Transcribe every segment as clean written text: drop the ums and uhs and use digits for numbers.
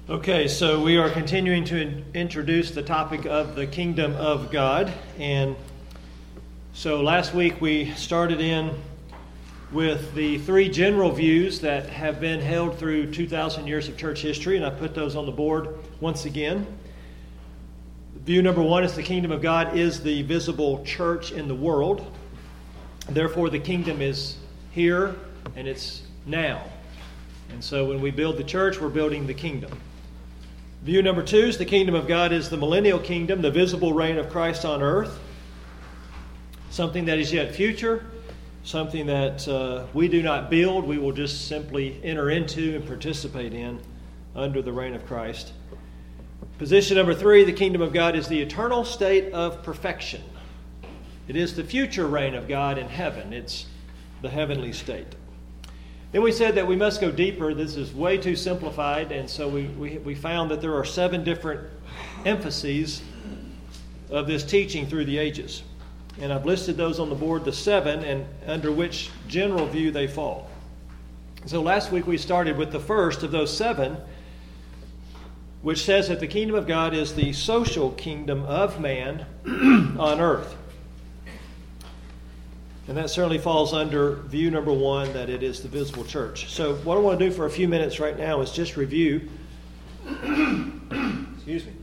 Okay, so we are continuing to introduce the topic of the kingdom of God. And so last week we started in with the three general views that have been held through 2,000 years of church history, and I put those on the board once again. View number one is the kingdom of God is the visible church in the world. Therefore, the kingdom is here and it's now. And so when we build the church, we're building the kingdom. View number two is the kingdom of God is the millennial kingdom, the visible reign of Christ on earth. Something that is yet future, something that we do not build, we will just simply enter into and participate in under the reign of Christ. Position number three, the kingdom of God is the eternal state of perfection. It is the future reign of God in heaven. It's the heavenly state. Then we said that we must go deeper. This is way too simplified, and so we found that there are 7 different emphases of this teaching through the ages. And I've listed those on the board, the 7, and under which general view they fall. So last week we started with the first of those 7, which says that the kingdom of God is the social kingdom of man on earth. And that certainly falls under view number 1, that it is the visible church. So what I want to do for a few minutes right now is just review. Excuse me.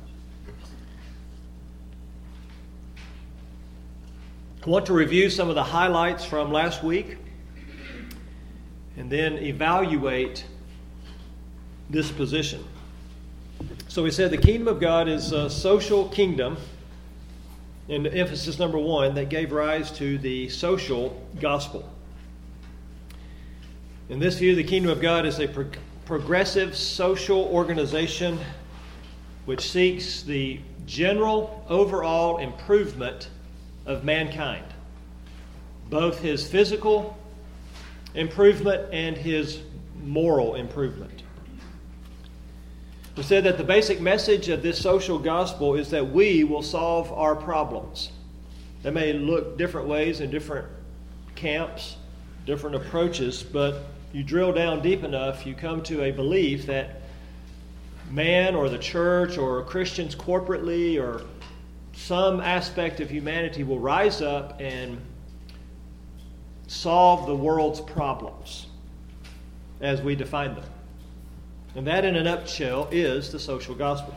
I want to review some of the highlights from last week and then evaluate this position. So we said the kingdom of God is a social kingdom. And emphasis number 1, that gave rise to the social gospel. In this view, the kingdom of God is a progressive social organization which seeks the general overall improvement of mankind, both his physical improvement and his moral improvement. We said that the basic message of this social gospel is that we will solve our problems. They may look different ways in different camps, different approaches, but you drill down deep enough, you come to a belief that man or the church or Christians corporately or some aspect of humanity will rise up and solve the world's problems as we define them. And that, in a nutshell, is the social gospel.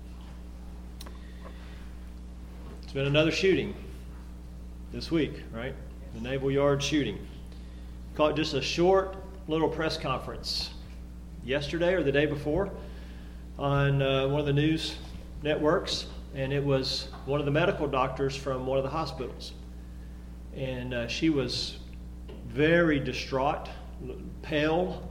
It's been another shooting this week, right? The Naval Yard shooting. Caught just a short little press conference yesterday or the day before on one of the news networks, and it was one of the medical doctors from one of the hospitals. And she was very distraught, pale.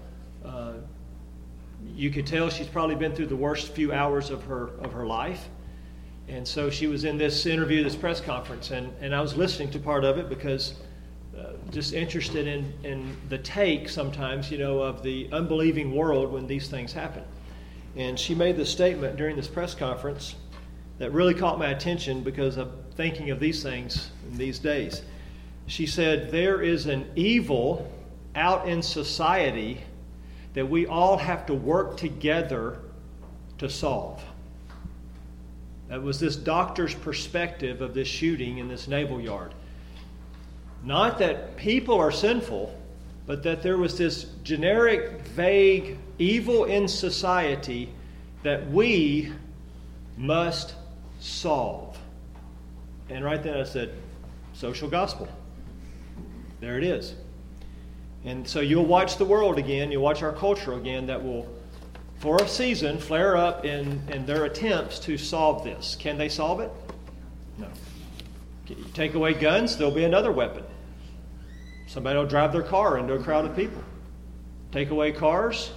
You could tell she's probably been through the worst few hours of her life. And so she was in this interview, this press conference, and I was listening to part of it because just interested in the take sometimes, of the unbelieving world when these things happen. And she made this statement during this press conference that really caught my attention because of thinking of these things in these days. She said, "There is an evil out in society that we all have to work together to solve." That was this doctor's perspective of this shooting in this Naval Yard. Not that people are sinful, but that there was this generic, vague evil in society that we must solve. And right then I said, social gospel. There it is. And so you'll watch the world again, you'll watch our culture again that will, for a season, flare up in their attempts to solve this. Can they solve it? No. You take away guns, there'll be another weapon. Somebody will drive their car into a crowd of people. Take away cars,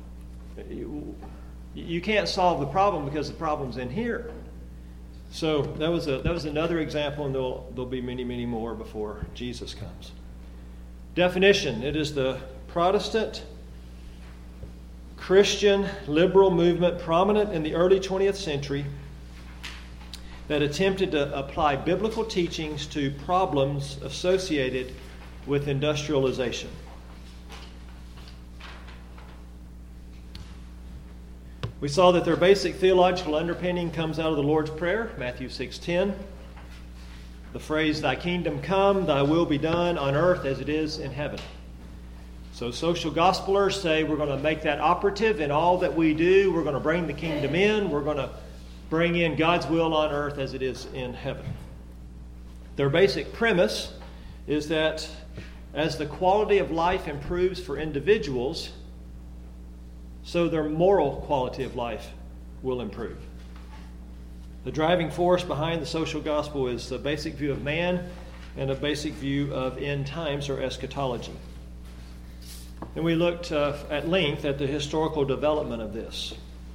you can't solve the problem because the problem's in here. So that was another example, and there'll be many, many more before Jesus comes. Definition: it is the Protestant Christian liberal movement prominent in the early 20th century that attempted to apply biblical teachings to problems associated with industrialization. We saw that their basic theological underpinning comes out of the Lord's Prayer, Matthew 6:10. The phrase, "Thy kingdom come, thy will be done on earth as it is in heaven." So social gospelers say we're going to make that operative in all that we do. We're going to bring the kingdom in. We're going to bring in God's will on earth as it is in heaven. Their basic premise is that as the quality of life improves for individuals, so their moral quality of life will improve. The driving force behind the social gospel is the basic view of man and a basic view of end times or eschatology. And we looked at length at the historical development of this.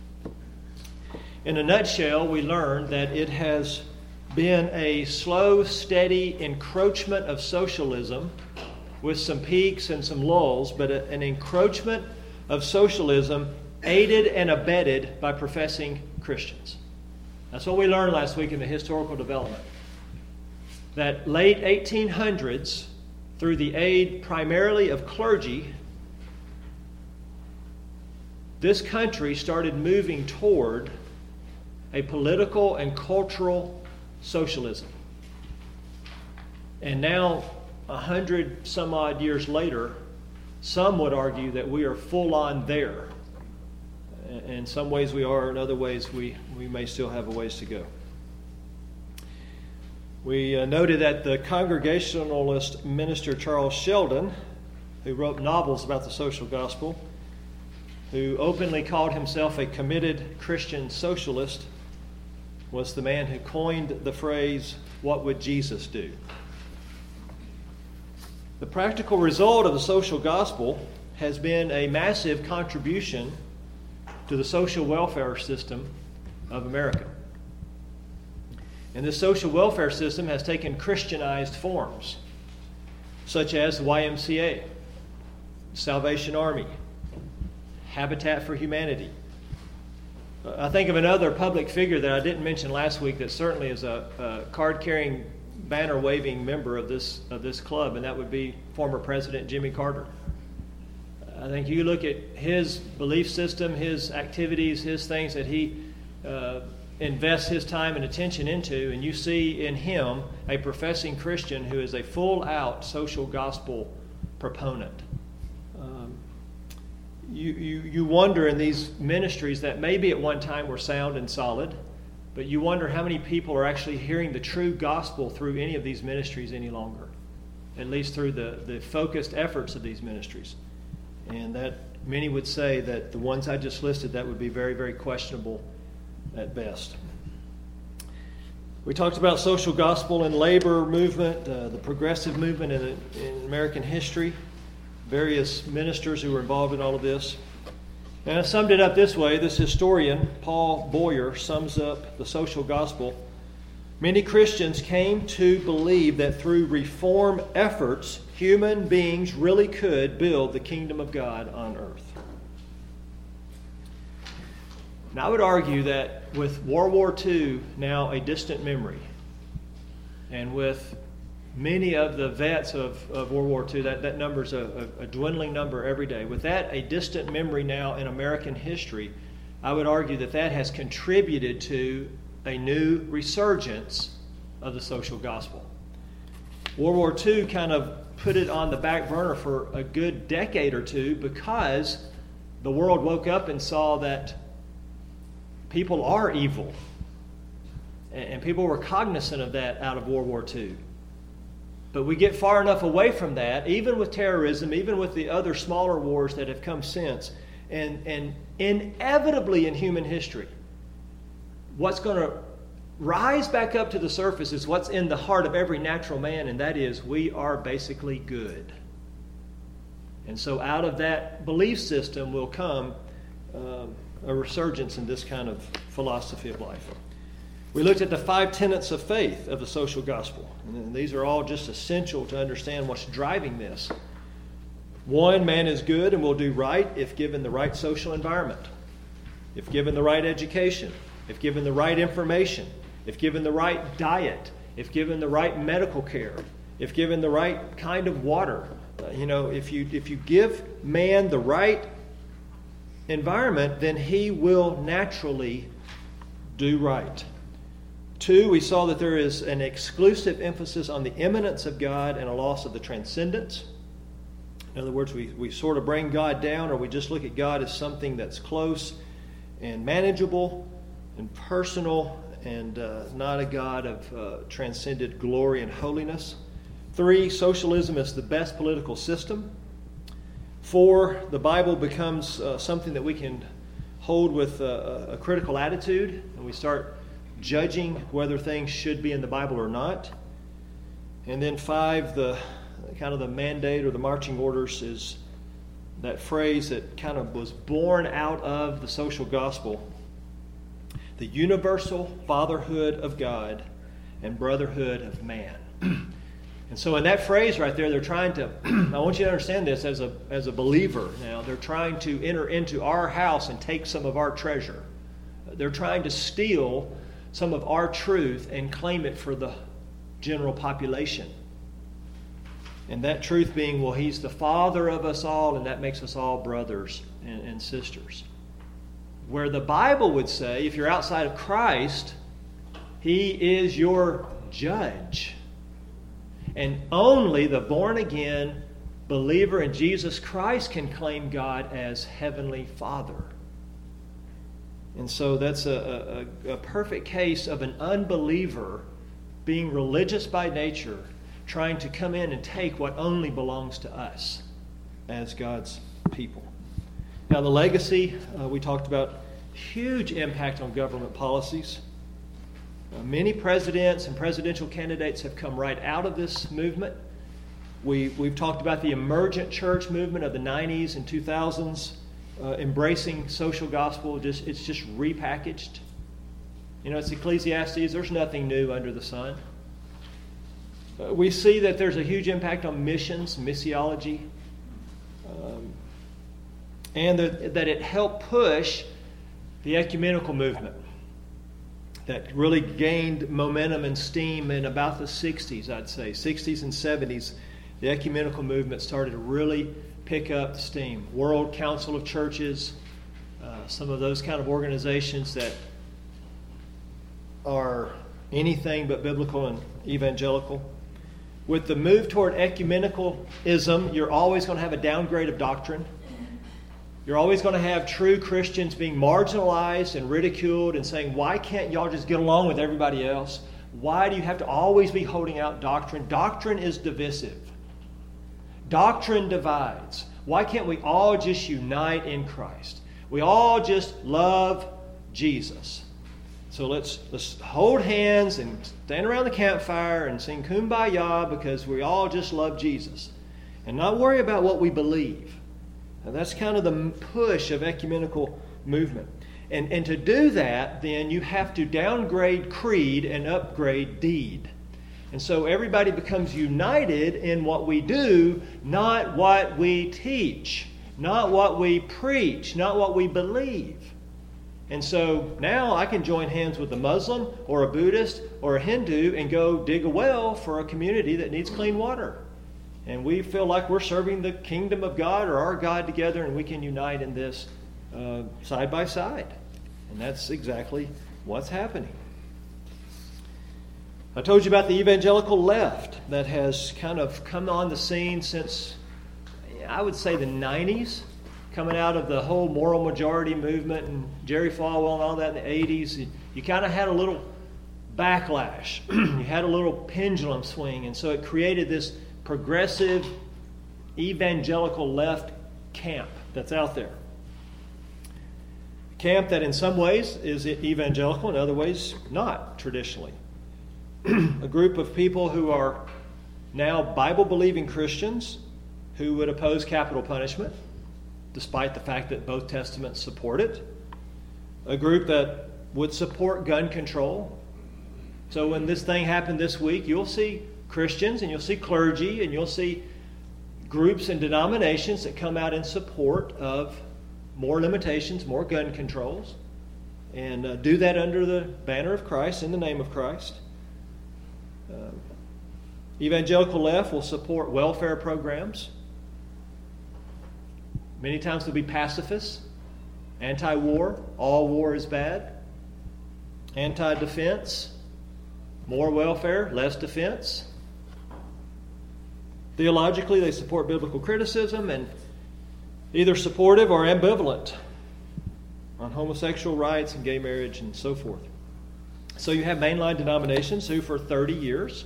In a nutshell, we learned that it has been a slow, steady encroachment of socialism with some peaks and some lulls, but an encroachment of socialism aided and abetted by professing Christians. That's what we learned last week in the historical development. That late 1800s, through the aid primarily of clergy, this country started moving toward a political and cultural socialism. And now, 100 some odd years later, some would argue that we are full on there. In some ways we are, in other ways we may still have a ways to go. We noted that the Congregationalist minister Charles Sheldon, who wrote novels about the social gospel, who openly called himself a committed Christian socialist, was the man who coined the phrase, "What would Jesus do?" The practical result of the social gospel has been a massive contribution to the social welfare system of America. And this social welfare system has taken Christianized forms, such as the YMCA, Salvation Army, Habitat for Humanity. I think of another public figure that I didn't mention last week that certainly is a card-carrying, banner-waving member of this club, and that would be former President Jimmy Carter. I think you look at his belief system, his activities, his things that he invests his time and attention into, and you see in him a professing Christian who is a full-out social gospel proponent. You wonder in these ministries that maybe at one time were sound and solid, but you wonder how many people are actually hearing the true gospel through any of these ministries any longer, at least through the focused efforts of these ministries. And that many would say that the ones I just listed, that would be very, very questionable at best. We talked about social gospel and labor movement, the progressive movement in American history, various ministers who were involved in all of this. And I summed it up this way. This historian, Paul Boyer, sums up the social gospel. Many Christians came to believe that through reform efforts, human beings really could build the kingdom of God on earth. Now, I would argue that with World War II now a distant memory, and with many of the vets of World War II, that number is a dwindling number every day. With that a distant memory now in American history, I would argue that has contributed to a new resurgence of the social gospel. World War II kind of put it on the back burner for a good decade or two because the world woke up and saw that people are evil. And people were cognizant of that out of World War II. But we get far enough away from that, even with terrorism, even with the other smaller wars that have come since, and inevitably in human history, what's going to rise back up to the surface is what's in the heart of every natural man, and that is we are basically good. And so out of that belief system will come a resurgence in this kind of philosophy of life. We looked at the 5 tenets of faith of the social gospel. And these are all just essential to understand what's driving this. 1, man is good and will do right if given the right social environment, if given the right education, if given the right information, if given the right diet, if given the right medical care, if given the right kind of water. If you give man the right environment, then he will naturally do right. 2, we saw that there is an exclusive emphasis on the immanence of God and a loss of the transcendence. In other words, we sort of bring God down, or we just look at God as something that's close and manageable and personal, and not a God of transcended glory and holiness. 3, socialism is the best political system. 4, the Bible becomes something that we can hold with a critical attitude, and we start judging whether things should be in the Bible or not. And then 5, the kind of the mandate or the marching orders is that phrase that kind of was born out of the social gospel: the universal fatherhood of God and brotherhood of man. And so in that phrase right there, they're trying to, I want you to understand this as a believer now, they're trying to enter into our house and take some of our treasure. They're trying to steal some of our truth and claim it for the general population. And that truth being, well, he's the father of us all, and that makes us all brothers and sisters. Where the Bible would say, if you're outside of Christ, he is your judge. And only the born-again believer in Jesus Christ can claim God as Heavenly Father. And so that's a perfect case of an unbeliever being religious by nature, trying to come in and take what only belongs to us as God's people. Now, the legacy, we talked about, huge impact on government policies. Many presidents and presidential candidates have come right out of this movement. We've talked about the emergent church movement of the 90s and 2000s, embracing social gospel. It's just repackaged. You know, it's Ecclesiastes. There's nothing new under the sun. We see that there's a huge impact on missions, missiology, and that it helped push the ecumenical movement that really gained momentum and steam in about the 60s, I'd say. 60s and 70s, the ecumenical movement started to really pick up steam. World Council of Churches, some of those kind of organizations that are anything but biblical and evangelical. With the move toward ecumenicalism, you're always going to have a downgrade of doctrine. You're always going to have true Christians being marginalized and ridiculed and saying, why can't y'all just get along with everybody else? Why do you have to always be holding out doctrine? Doctrine is divisive. Doctrine divides. Why can't we all just unite in Christ? We all just love Jesus. So let's hold hands and stand around the campfire and sing Kumbaya because we all just love Jesus. And not worry about what we believe. Now that's kind of the push of ecumenical movement. And to do that, then you have to downgrade creed and upgrade deed. And so everybody becomes united in what we do, not what we teach, not what we preach, not what we believe. And so now I can join hands with a Muslim or a Buddhist or a Hindu and go dig a well for a community that needs clean water. And we feel like we're serving the kingdom of God or our God together, and we can unite in this side by side. And that's exactly what's happening. I told you about the evangelical left that has kind of come on the scene since, I would say, the 90s, coming out of the whole moral majority movement and Jerry Falwell and all that in the 80s. You kind of had a little backlash. You had a little pendulum swing, and so it created this progressive evangelical left camp that's out there. Camp that in some ways is evangelical, in other ways not traditionally. A group of people who are now Bible-believing Christians who would oppose capital punishment, despite the fact that both testaments support it. A group that would support gun control. So when this thing happened this week, you'll see Christians and you'll see clergy and you'll see groups and denominations that come out in support of more limitations, more gun controls, and do that under the banner of Christ, in the name of Christ. Evangelical left will support welfare programs. Many times they'll be pacifists. Anti-war, all war is bad. Anti-defense, more welfare, less defense. Theologically, they support biblical criticism and either supportive or ambivalent on homosexual rights and gay marriage and so forth. So you have mainline denominations who for 30 years,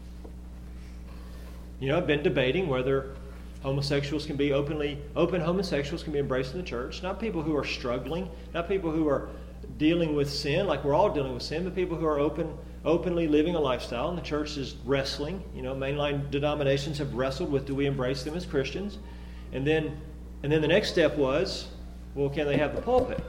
have been debating whether homosexuals can be open homosexuals can be embraced in the church. Not people who are struggling, not people who are dealing with sin, like we're all dealing with sin, but people who are openly living a lifestyle, and the church is wrestling. Mainline denominations have wrestled with, do we embrace them as Christians? And then the next step was, well, can they have the pulpit?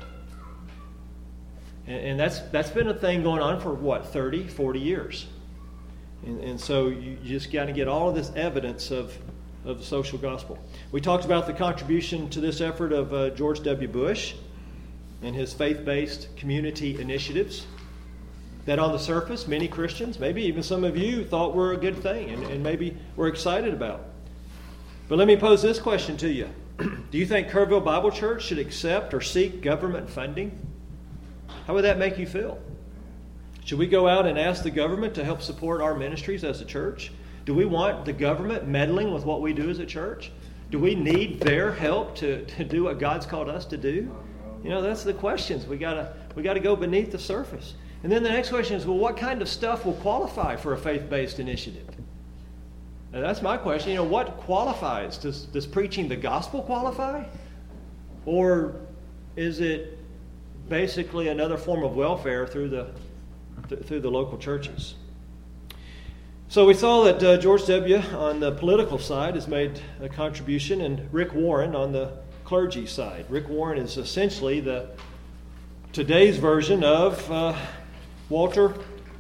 And that's been a thing going on for 30, 40 years. And so you just got to get all of this evidence of the social gospel. We talked about the contribution to this effort of George W. Bush and his faith-based community initiatives that on the surface many Christians, maybe even some of you, thought were a good thing and maybe were excited about. But let me pose this question to you. Do you think Kerrville Bible Church should accept or seek government funding? How would that make you feel? Should we go out and ask the government to help support our ministries as a church? Do we want the government meddling with what we do as a church? Do we need their help to do what God's called us to do? That's the questions. We gotta go beneath the surface. And then the next question is, well, what kind of stuff will qualify for a faith-based initiative? Now, that's my question. What qualifies? Does preaching the gospel qualify? Or is it basically another form of welfare through the local churches? So we saw that George W. on the political side has made a contribution, and Rick Warren on the clergy side. Rick Warren is essentially today's version of Walter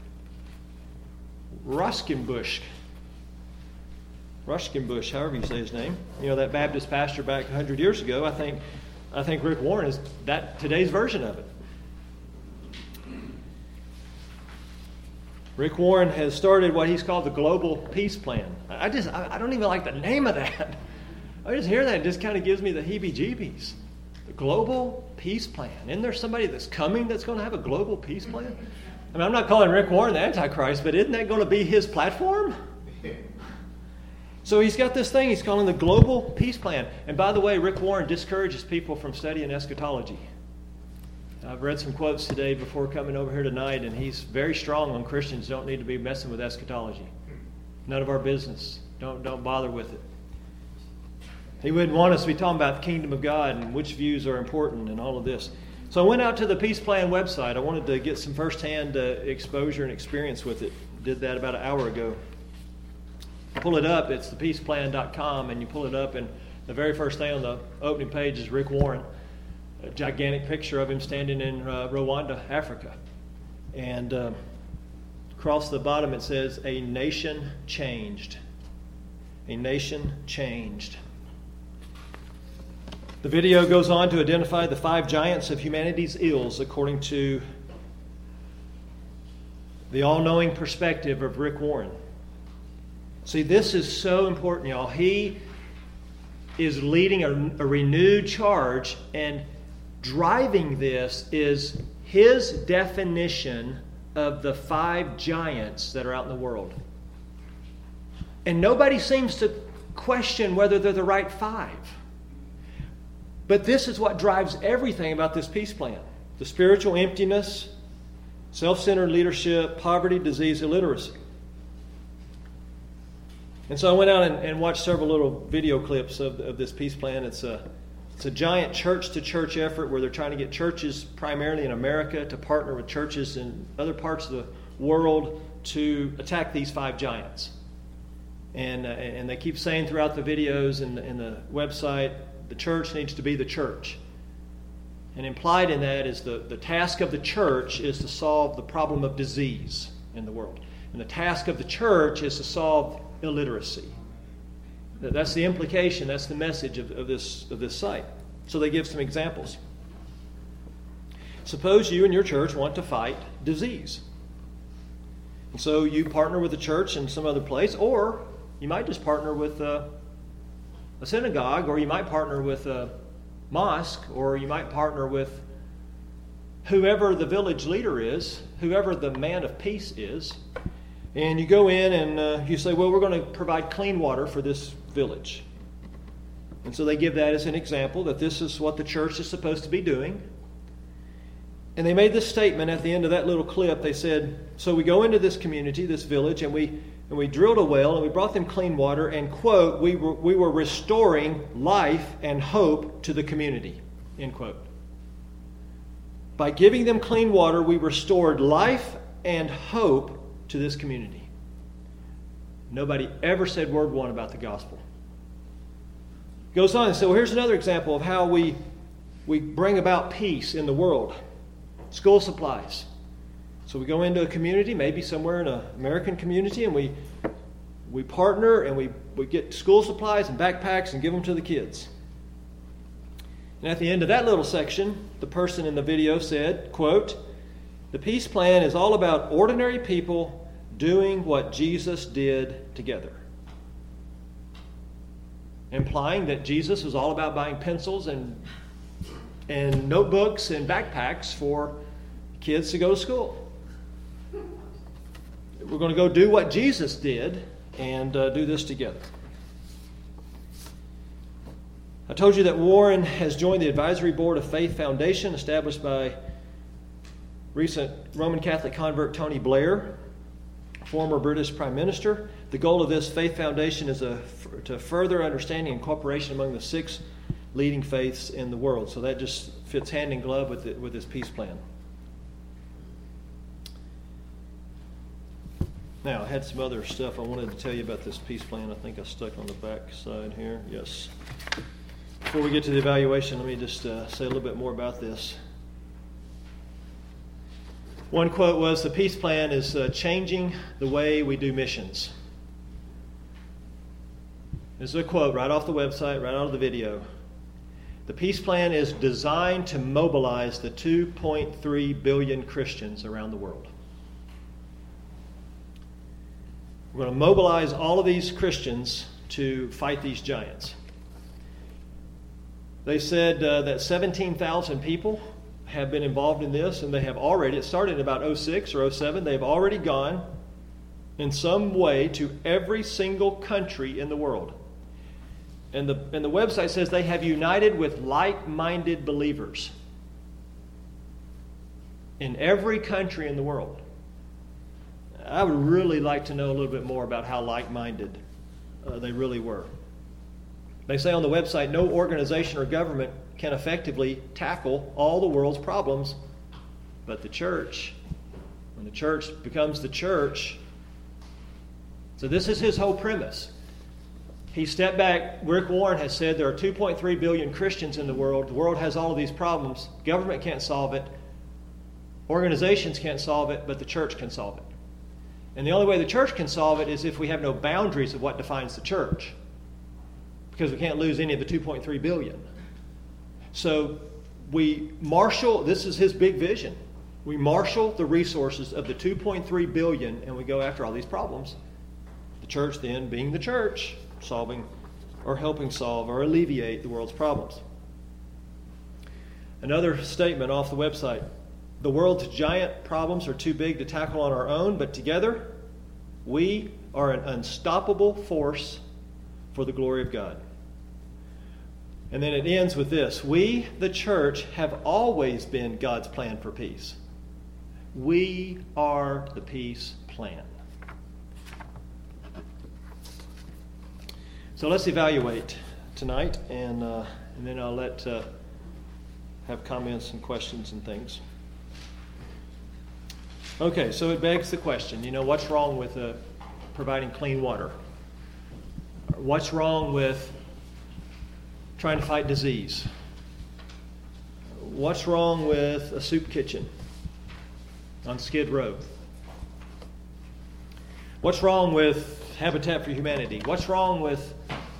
Ruskenbush, however you say his name. That Baptist pastor back 100 years ago. I think Rick Warren is today's version of it. Rick Warren has started what he's called the Global Peace Plan. I don't even like the name of that. I just hear that, it just kind of gives me the heebie-jeebies. The Global Peace Plan. Isn't there somebody that's coming that's going to have a global peace plan? I'm not calling Rick Warren the Antichrist, but isn't that going to be his platform? So he's got this thing he's calling the Global Peace Plan. And by the way, Rick Warren discourages people from studying eschatology. I've read some quotes today before coming over here tonight, and he's very strong on Christians don't need to be messing with eschatology. None of our business. Don't bother with it. He wouldn't want us to be talking about the kingdom of God and which views are important and all of this. So I went out to the Peace Plan website. I wanted to get some firsthand exposure and experience with it. Did that about an hour ago. Pull it up. It's thepeaceplan.com, and you pull it up, and the very first thing on the opening page is Rick Warren. A gigantic picture of him standing in Rwanda, Africa. And across the bottom it says, "A nation changed." A nation changed. The video goes on to identify the 5 giants of humanity's ills according to the all-knowing perspective of Rick Warren. See, this is so important, y'all. He is leading a renewed charge, and driving this is his definition of the 5 giants that are out in the world. And nobody seems to question whether they're the right 5. But this is what drives everything about this peace plan. The spiritual emptiness, self-centered leadership, poverty, disease, illiteracy. And so I went out and watched several little video clips of this peace plan. It's a giant church-to-church effort where they're trying to get churches, primarily in America, to partner with churches in other parts of the world to attack these 5 giants. And they keep saying throughout the videos and the website, the church needs to be the church. And implied in that is the task of the church is to solve the problem of disease in the world. And the task of the church is to solve illiteracy. That's the implication, that's the message of this site. So they give some examples. Suppose you and your church want to fight disease. And so you partner with the church in some other place, or you might just partner with a synagogue, or you might partner with mosque, or you might partner with whoever the village leader is, whoever the man of peace is, and you go in and you say, well, we're going to provide clean water for this village. And so they give that as an example that this is what the church is supposed to be doing. And they made this statement at the end of that little clip. They said, so we go into this community, this village, and we drilled a well and we brought them clean water, and, quote, we were restoring life and hope to the community, end quote. By giving them clean water, we restored life and hope to this community. Nobody ever said word one about the gospel. Goes on and says, well, here's another example of how we bring about peace in the world. School supplies. So we go into a community, maybe somewhere in an American community, and we partner and we get school supplies and backpacks and give them to the kids. And at the end of that little section, the person in the video said, quote, the peace plan is all about ordinary people doing what Jesus did together. Implying that Jesus was all about buying pencils and notebooks and backpacks for kids to go to school. We're going to go do what Jesus did and do this together. I told you that Warren has joined the advisory board of Faith Foundation, established by recent Roman Catholic convert Tony Blair, former British Prime Minister. The goal of this Faith Foundation is to further understanding and cooperation among the 6 leading faiths in the world. So that just fits hand in glove with this peace plan. Now, I had some other stuff I wanted to tell you about this peace plan. I think I stuck on the back side here. Yes. Before we get to the evaluation, let me just say a little bit more about this. One quote was, the peace plan is changing the way we do missions. This is a quote right off the website, right out of the video. The peace plan is designed to mobilize the 2.3 billion Christians around the world. We're going to mobilize all of these Christians to fight these giants. They said that 17,000 people have been involved in this, and they have already, it started in about 06 or 07, they've already gone in some way to every single country in the world. And the website says they have united with like-minded believers in every country in the world. I would really like to know a little bit more about how like-minded they really were. They say on the website, no organization or government can effectively tackle all the world's problems, but the church. When the church becomes the church. So this is his whole premise. He stepped back. Rick Warren has said there are 2.3 billion Christians in the world. The world has all of these problems. Government can't solve it. Organizations can't solve it, but the church can solve it. And the only way the church can solve it is if we have no boundaries of what defines the church. Because we can't lose any of the 2.3 billion. So we marshal, this is his big vision. We marshal the resources of the 2.3 billion and we go after all these problems. The church then, being the church, solving or helping solve or alleviate the world's problems. Another statement off the website. The world's giant problems are too big to tackle on our own, but together we are an unstoppable force for the glory of God. And then it ends with this. We, the church, have always been God's plan for peace. We are the peace plan. So let's evaluate tonight, and then I'll have comments and questions and things. Okay, so it begs the question, what's wrong with providing clean water? What's wrong with trying to fight disease? What's wrong with a soup kitchen on Skid Row? What's wrong with Habitat for Humanity? What's wrong with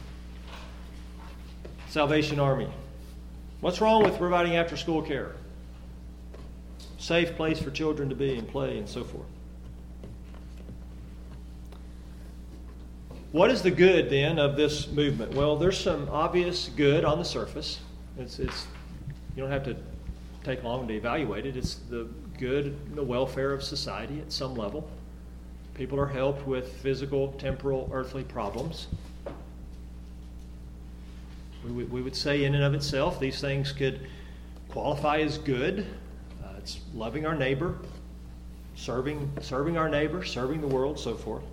Salvation Army? What's wrong with providing after-school care? Safe place for children to be and play and so forth. What is the good then of this movement? Well, there's some obvious good on the surface. It's you don't have to take long to evaluate it. It's the good and the welfare of society at some level. People are helped with physical, temporal, earthly problems. We would say in and of itself, these things could qualify as good. It's loving our neighbor, serving our neighbor, serving the world, so forth.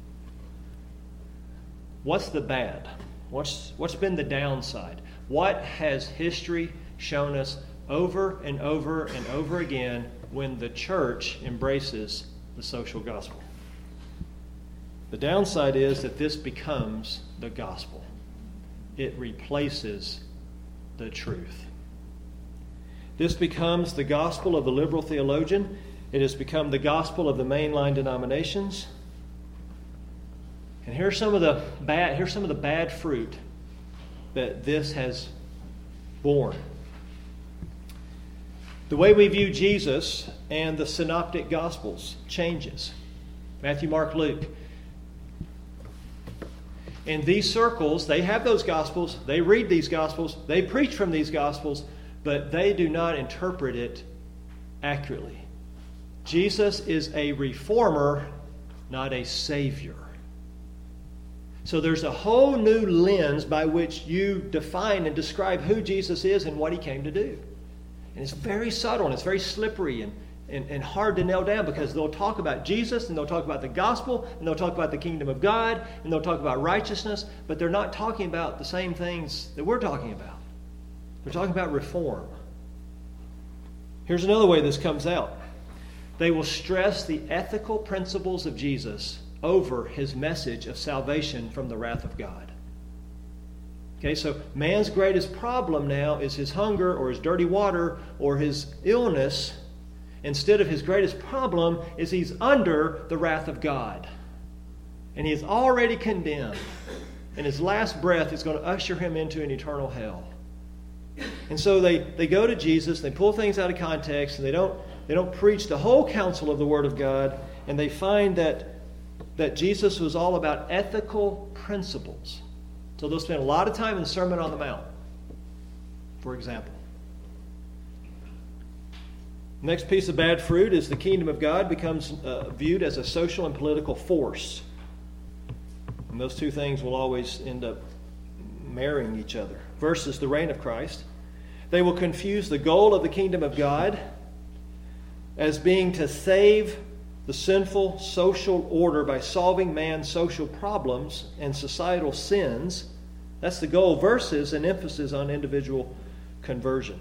What's the bad? What's been the downside? What has history shown us over and over and over again when the church embraces the social gospel? The downside is that this becomes the gospel. It replaces the truth. This becomes the gospel of the liberal theologian. It has become the gospel of the mainline denominations. And here's some of the bad fruit that this has borne. The way we view Jesus and the synoptic gospels changes. Matthew, Mark, Luke. In these circles, they have those gospels, they read these gospels, they preach from these gospels, but they do not interpret it accurately. Jesus is a reformer, not a savior. So there's a whole new lens by which you define and describe who Jesus is and what he came to do. And it's very subtle and it's very slippery and hard to nail down, because they'll talk about Jesus and they'll talk about the gospel and they'll talk about the kingdom of God and they'll talk about righteousness, but they're not talking about the same things that we're talking about. They're talking about reform. Here's another way this comes out. They will stress the ethical principles of Jesus over his message of salvation from the wrath of God. Okay, so man's greatest problem now is his hunger or his dirty water or his illness, instead of his greatest problem is he's under the wrath of God. And he is already condemned. And his last breath is going to usher him into an eternal hell. And so they go to Jesus, they pull things out of context, and they don't preach the whole counsel of the Word of God, and they find that Jesus was all about ethical principles. So they'll spend a lot of time in the Sermon on the Mount, for example. Next piece of bad fruit is the kingdom of God becomes viewed as a social and political force. And those two things will always end up marrying each other. Versus the reign of Christ. They will confuse the goal of the kingdom of God as being to save the sinful social order by solving man's social problems and societal sins. That's the goal, versus an emphasis on individual conversion.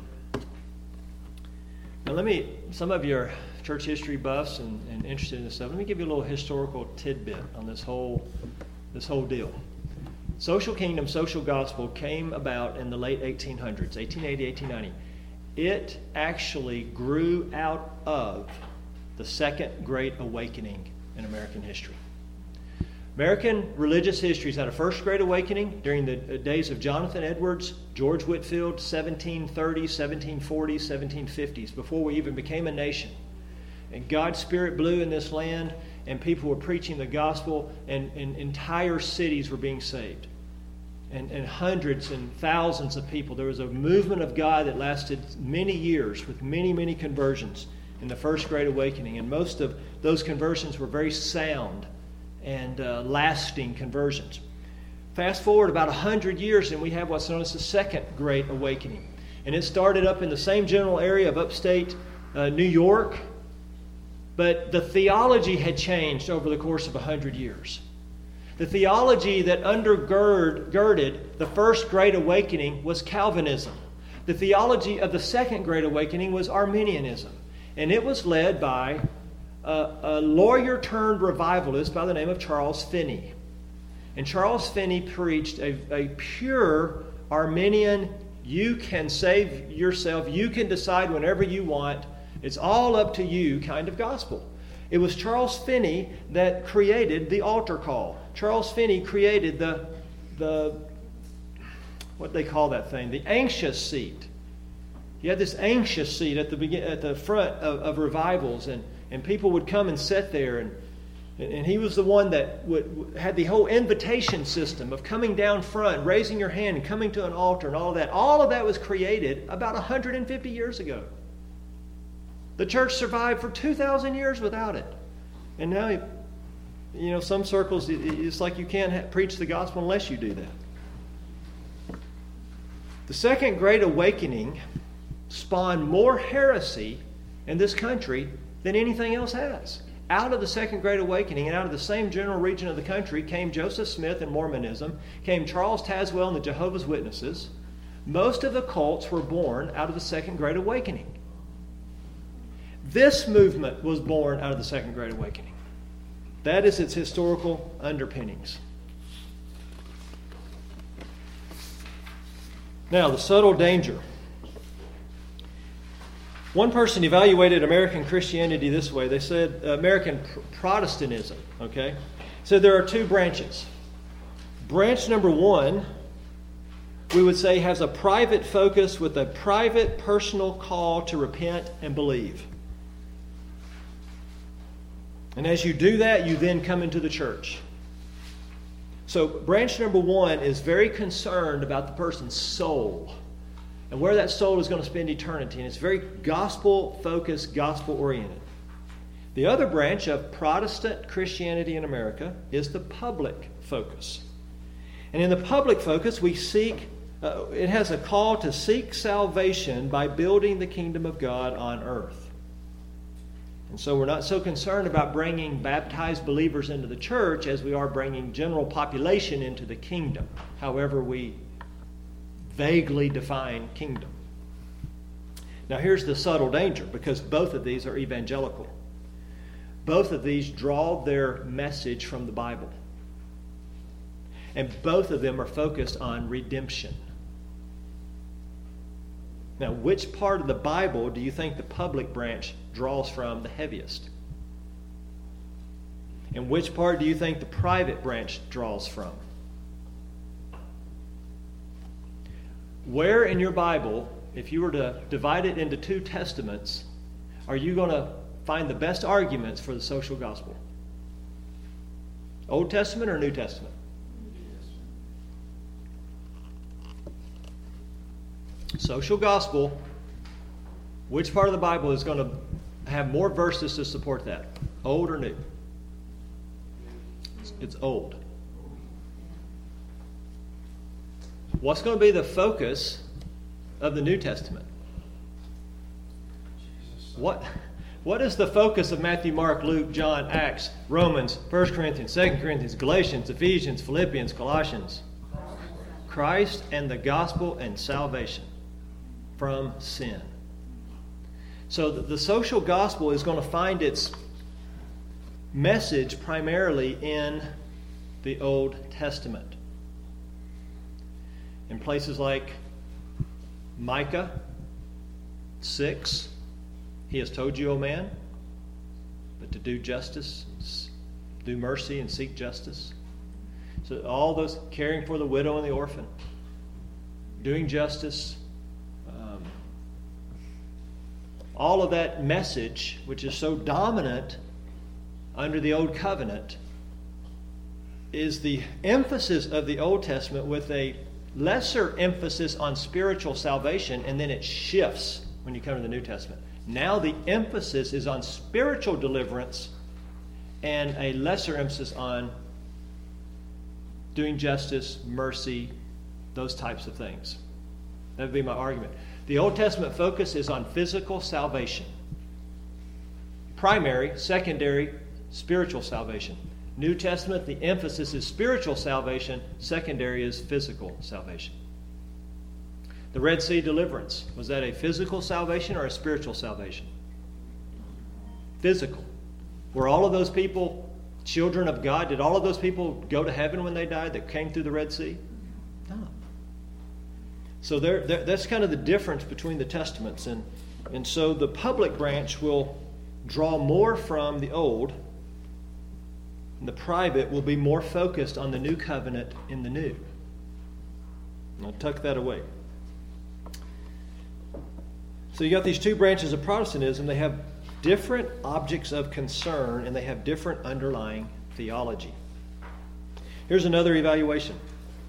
Now some of you are church history buffs and interested in this stuff. Let me give you a little historical tidbit on this whole deal. Social kingdom, social gospel came about in the late 1800s, 1880, 1890. It actually grew out of the Second Great Awakening in American history. American religious history has had a First Great Awakening during the days of Jonathan Edwards, George Whitefield, 1730s, 1740s, 1750s, before we even became a nation. And God's Spirit blew in this land, and people were preaching the gospel, and entire cities were being saved. And hundreds and thousands of people. There was a movement of God that lasted many years with many, many conversions in the First Great Awakening. And most of those conversions were very sound and lasting conversions. Fast forward about 100 years and we have what's known as the Second Great Awakening. And it started up in the same general area of upstate New York. But the theology had changed over the course of 100 years. The theology that undergirded the First Great Awakening was Calvinism. The theology of the Second Great Awakening was Arminianism. And it was led by a lawyer-turned-revivalist by the name of Charles Finney. And Charles Finney preached a pure Arminian, you can save yourself, you can decide whenever you want, it's all up to you kind of gospel. It was Charles Finney that created the altar call. Charles Finney created the what they call that thing, the anxious seat. He had this anxious seat at the front of revivals, and people would come and sit there, And he was the one that had the whole invitation system of coming down front, raising your hand, and coming to an altar and all of that. All of that was created about 150 years ago. The church survived for 2,000 years without it. And now, some circles, it's like you can't preach the gospel unless you do that. The Second Great Awakening spawned more heresy in this country than anything else has. Out of the Second Great Awakening and out of the same general region of the country came Joseph Smith and Mormonism, came Charles Tazewell and the Jehovah's Witnesses. Most of the cults were born out of the Second Great Awakening. This movement was born out of the Second Great Awakening. That is its historical underpinnings. Now, the subtle danger. One person evaluated American Christianity this way. They said American Protestantism, okay? So there are two branches. Branch number one, we would say, has a private focus with a private personal call to repent and believe. And as you do that, you then come into the church. So branch number one is very concerned about the person's soul and where that soul is going to spend eternity. And it's very gospel-focused, gospel-oriented. The other branch of Protestant Christianity in America is the public focus. And in the public focus, we seek, it has a call to seek salvation by building the kingdom of God on earth. And so we're not so concerned about bringing baptized believers into the church as we are bringing general population into the kingdom, however we vaguely define kingdom. Now here's the subtle danger, because both of these are evangelical. Both of these draw their message from the Bible. And both of them are focused on redemption. Now, which part of the Bible do you think the public branch draws from the heaviest? And which part do you think the private branch draws from? Where in your Bible, if you were to divide it into two testaments, are you going to find the best arguments for the social gospel? Old Testament or New Testament? Social gospel, which part of the Bible is going to have more verses to support that? Old or new? It's old. What's going to be the focus of the New Testament? What is the focus of Matthew, Mark, Luke, John, Acts, Romans, 1 Corinthians, 2 Corinthians, Galatians, Ephesians, Philippians, Colossians? Christ and the gospel and salvation from sin. So the social gospel is going to find its message primarily in the Old Testament. In places like Micah 6, he has told you, O man, but to do justice, do mercy, and seek justice. So all those, caring for the widow and the orphan, doing justice, all of that message, which is so dominant under the Old Covenant, is the emphasis of the Old Testament with a lesser emphasis on spiritual salvation, and then it shifts when you come to the New Testament. Now the emphasis is on spiritual deliverance and a lesser emphasis on doing justice, mercy, those types of things. That would be my argument. The Old Testament focus is on physical salvation. Primary, secondary, spiritual salvation. New Testament, the emphasis is spiritual salvation. Secondary is physical salvation. The Red Sea deliverance, was that a physical salvation or a spiritual salvation? Physical. Were all of those people children of God? Did all of those people go to heaven when they died that came through the Red Sea? No. So that's kind of the difference between the testaments. And so the public branch will draw more from the old, and the private will be more focused on the new covenant in the new. I'll tuck that away. So you got these two branches of Protestantism. They have different objects of concern, and they have different underlying theology. Here's another evaluation.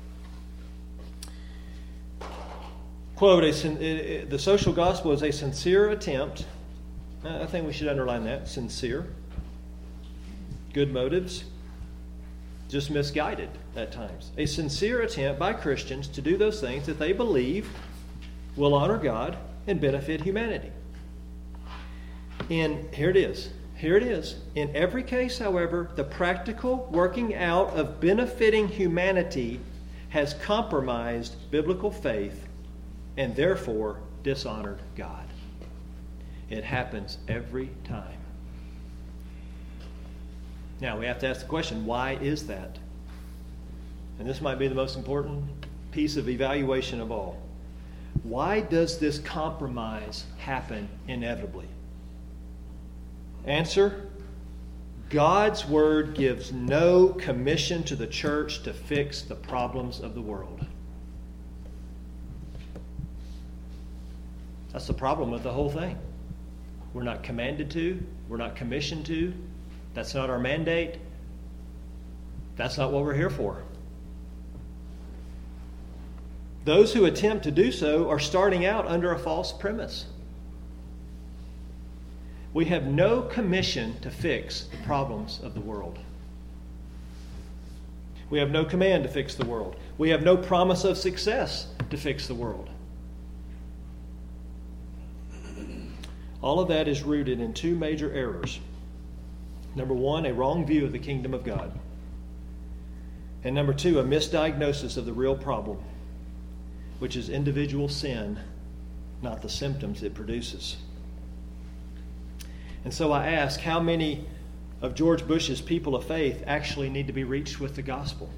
Quote, the social gospel is a sincere attempt. I think we should underline that. Sincere. Good motives. Just misguided at times. A sincere attempt by Christians to do those things that they believe will honor God and benefit humanity. And here it is. Here it is. In every case, however, the practical working out of benefiting humanity has compromised biblical faith and therefore dishonored God. It happens every time. Now, we have to ask the question, why is that? And this might be the most important piece of evaluation of all. Why does this compromise happen inevitably? Answer, God's Word gives no commission to the church to fix the problems of the world. That's the problem with the whole thing. We're not commanded to. We're not commissioned to. That's not our mandate. That's not what we're here for. Those who attempt to do so are starting out under a false premise. We have no commission to fix the problems of the world. We have no command to fix the world. We have no promise of success to fix the world. All of that is rooted in two major errors. Number one, a wrong view of the kingdom of God. And number two, a misdiagnosis of the real problem, which is individual sin, not the symptoms it produces. And so I ask, how many of George Bush's people of faith actually need to be reached with the gospel?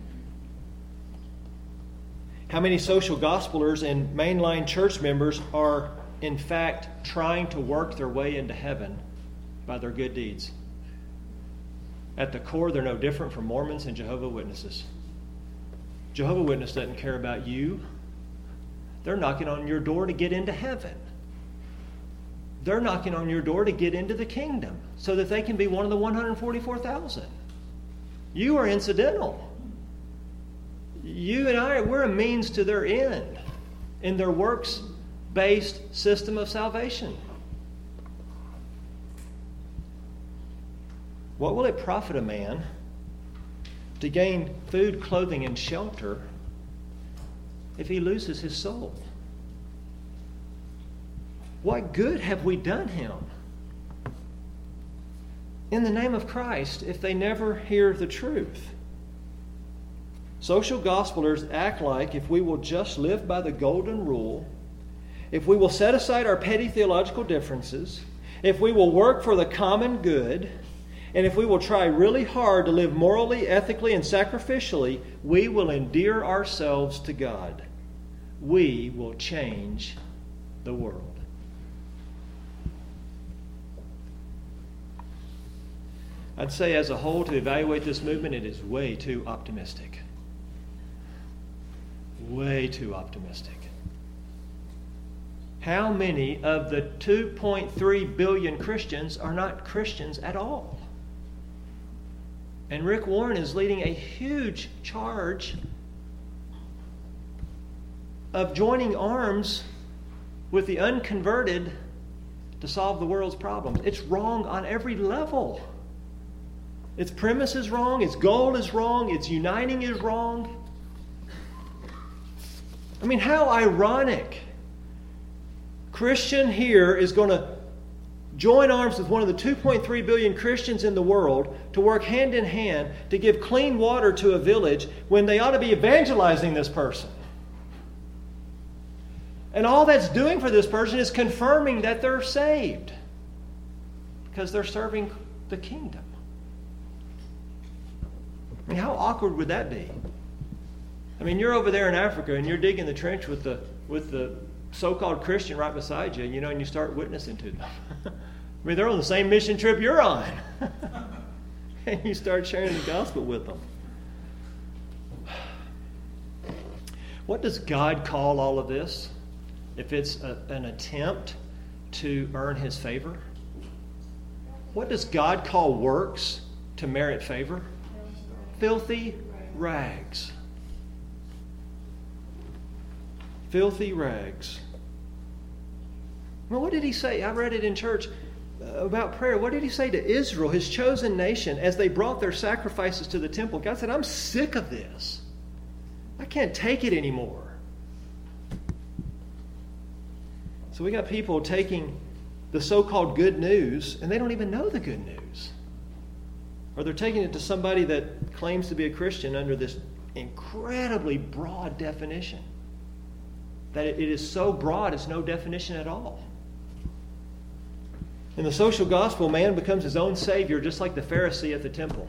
How many social gospelers and mainline church members are, in fact, trying to work their way into heaven by their good deeds? At the core, they're no different from Mormons and Jehovah's Witnesses. Jehovah's Witness doesn't care about you. They're knocking on your door to get into heaven. They're knocking on your door to get into the kingdom so that they can be one of the 144,000. You are incidental. You and I, we're a means to their end in their works-based system of salvation. What will it profit a man to gain food, clothing, and shelter if he loses his soul? What good have we done him in the name of Christ if they never hear the truth? Social gospelers act like if we will just live by the golden rule, if we will set aside our petty theological differences, if we will work for the common good, and if we will try really hard to live morally, ethically, and sacrificially, we will endear ourselves to God. We will change the world. I'd say as a whole, to evaluate this movement, it is way too optimistic. Way too optimistic. How many of the 2.3 billion Christians are not Christians at all? And Rick Warren is leading a huge charge of joining arms with the unconverted to solve the world's problems. It's wrong on every level. Its premise is wrong, its goal is wrong, its uniting is wrong. I mean, how ironic. Christian here is going to join arms with one of the 2.3 billion Christians in the world to work hand in hand to give clean water to a village when they ought to be evangelizing this person. And all that's doing for this person is confirming that they're saved because they're serving the kingdom. I mean, how awkward would that be? I mean, you're over there in Africa and you're digging the trench with the so-called Christian right beside you, and you start witnessing to them. I mean, they're on the same mission trip you're on. And you start sharing the gospel with them. What does God call all of this if it's an attempt to earn His favor? What does God call works to merit favor? Filthy rags. Filthy rags. Well, what did he say? I read it in church about prayer. What did he say to Israel, his chosen nation, as they brought their sacrifices to the temple? God said, I'm sick of this. I can't take it anymore. So we got people taking the so-called good news, and they don't even know the good news. Or they're taking it to somebody that claims to be a Christian under this incredibly broad definition. That it is so broad, it's no definition at all. In the social gospel, man becomes his own savior, just like the Pharisee at the temple.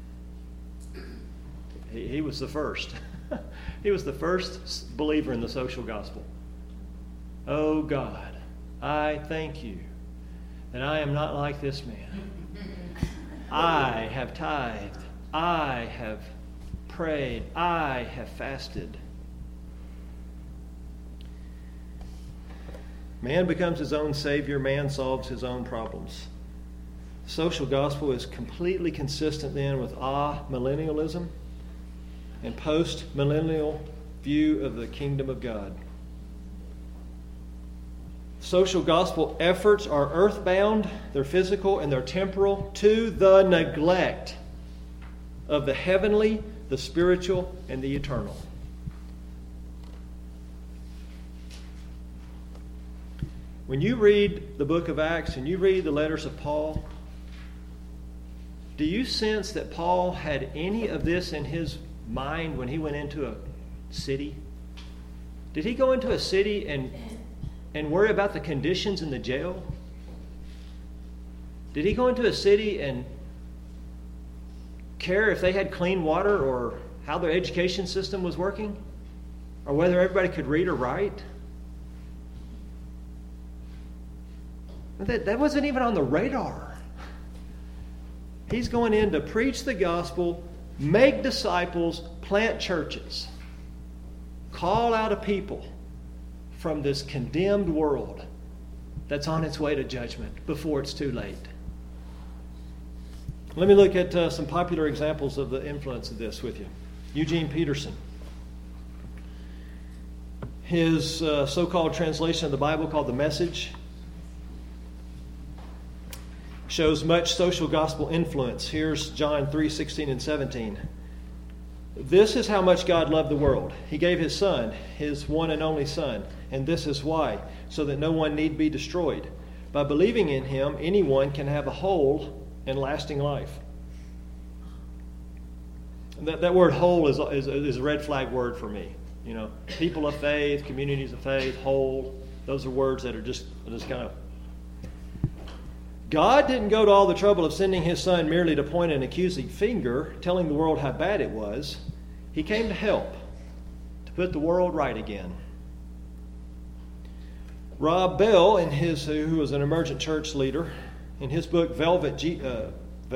He was the first. He was the first believer in the social gospel. Oh God, I thank you that I am not like this man. I have tithed. I have prayed. I have fasted. Man becomes his own savior. Man solves his own problems. The social gospel is completely consistent then with millennialism and post-millennial view of the kingdom of God. Social gospel efforts are earthbound, they're physical, and they're temporal, to the neglect of the heavenly, the spiritual, and the eternal. When you read the book of Acts and you read the letters of Paul, do you sense that Paul had any of this in his mind when he went into a city? Did he go into a city and worry about the conditions in the jail? Did he go into a city and care if they had clean water or how their education system was working? Or whether everybody could read or write? That wasn't even on the radar. He's going in to preach the gospel, make disciples, plant churches, call out a people from this condemned world that's on its way to judgment before it's too late. Let me look at some popular examples of the influence of this with you. Eugene Peterson. His so-called translation of the Bible called The Message shows much social gospel influence. Here's John 3:16 and 17. This is how much God loved the world. He gave his Son, his one and only Son, and this is why, so that no one need be destroyed. By believing in him, anyone can have a whole and lasting life. That word whole is a red flag word for me. You know, people of faith, communities of faith, whole, those are words that are just kind of... God didn't go to all the trouble of sending his Son merely to point an accusing finger, telling the world how bad it was. He came to help, to put the world right again. Rob Bell, who was an emergent church leader, in his book Velvet Jesus.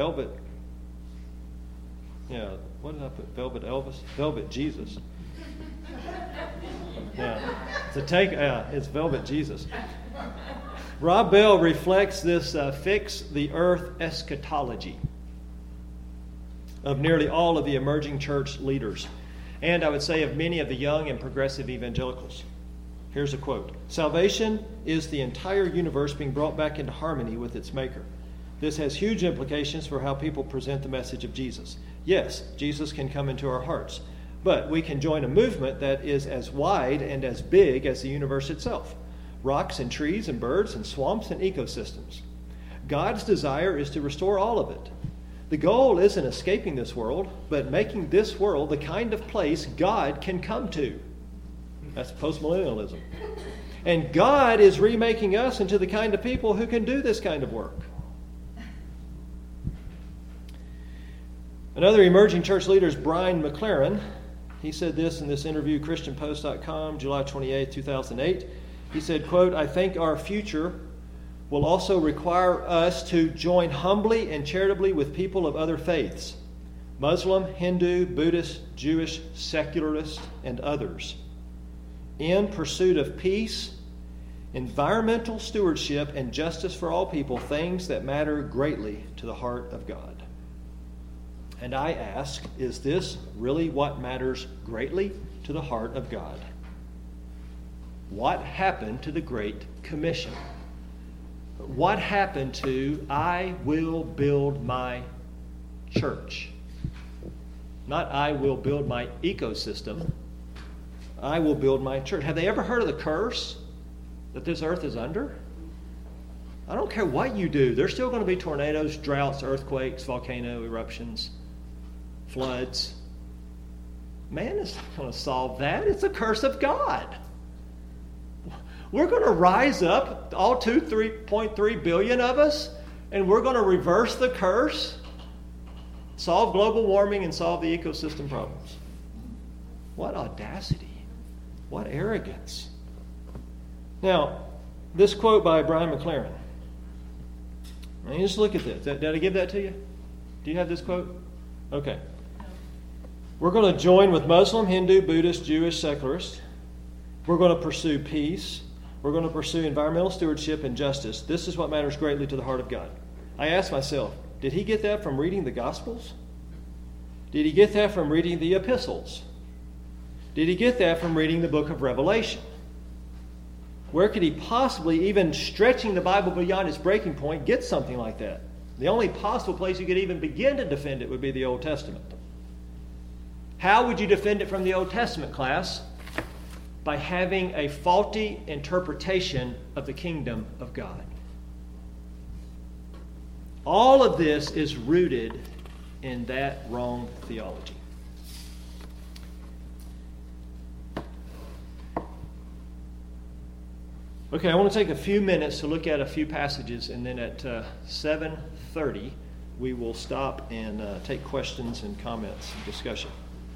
Yeah, it's Velvet Jesus. Rob Bell reflects this fix the earth eschatology of nearly all of the emerging church leaders, and I would say of many of the young and progressive evangelicals. Here's a quote. Salvation is the entire universe being brought back into harmony with its maker. This has huge implications for how people present the message of Jesus. Yes, Jesus can come into our hearts, but we can join a movement that is as wide and as big as the universe itself. Rocks and trees and birds and swamps and ecosystems. God's desire is to restore all of it. The goal isn't escaping this world, but making this world the kind of place God can come to. That's postmillennialism. And God is remaking us into the kind of people who can do this kind of work. Another emerging church leader is Brian McLaren. He said this in this interview, ChristianPost.com, July 28, 2008. He said, quote, I think our future will also require us to join humbly and charitably with people of other faiths, Muslim, Hindu, Buddhist, Jewish, secularist, and others, in pursuit of peace Environmental stewardship and justice for all people, things that matter greatly to the heart of God. And I ask, is this really what matters greatly to the heart of God? What happened to the Great Commission? What happened to, I will build my church? Not I will build my ecosystem. I will build my church. Have they ever heard of the curse that this earth is under? I don't care what you do. There's still going to be tornadoes, droughts, earthquakes, volcano eruptions, floods. Man is not going to solve that. It's a curse of God. We're going to rise up, all 3.3 billion of us, and we're going to reverse the curse, solve global warming, and solve the ecosystem problems. What audacity. What arrogance. Now, this quote by Brian McLaren. I mean, just look at this. Did I give that to you? Do you have this quote? Okay. We're going to join with Muslim, Hindu, Buddhist, Jewish, secularists. We're going to pursue peace. We're going to pursue environmental stewardship and justice. This is what matters greatly to the heart of God. I asked myself, did he get that from reading the Gospels? Did he get that from reading the epistles? Did he get that from reading the book of Revelation? Where could he possibly, even stretching the Bible beyond its breaking point, get something like that? The only possible place you could even begin to defend it would be the Old Testament. How would you defend it from the Old Testament, class? By having a faulty interpretation of the kingdom of God. All of this is rooted in that wrong theology. Okay, I want to take a few minutes to look at a few passages, and then at 7:30 we will stop and take questions and comments and discussion.